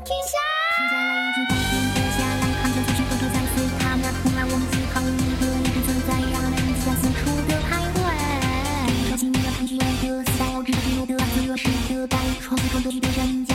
停下来，已经放心坐下来，看着自己偷偷在思考，那从来我们思考一个一个存在，让人在四处的徘徊。这个奇妙看起来的时代，知道自由的自由是个白，创作中多几个人家。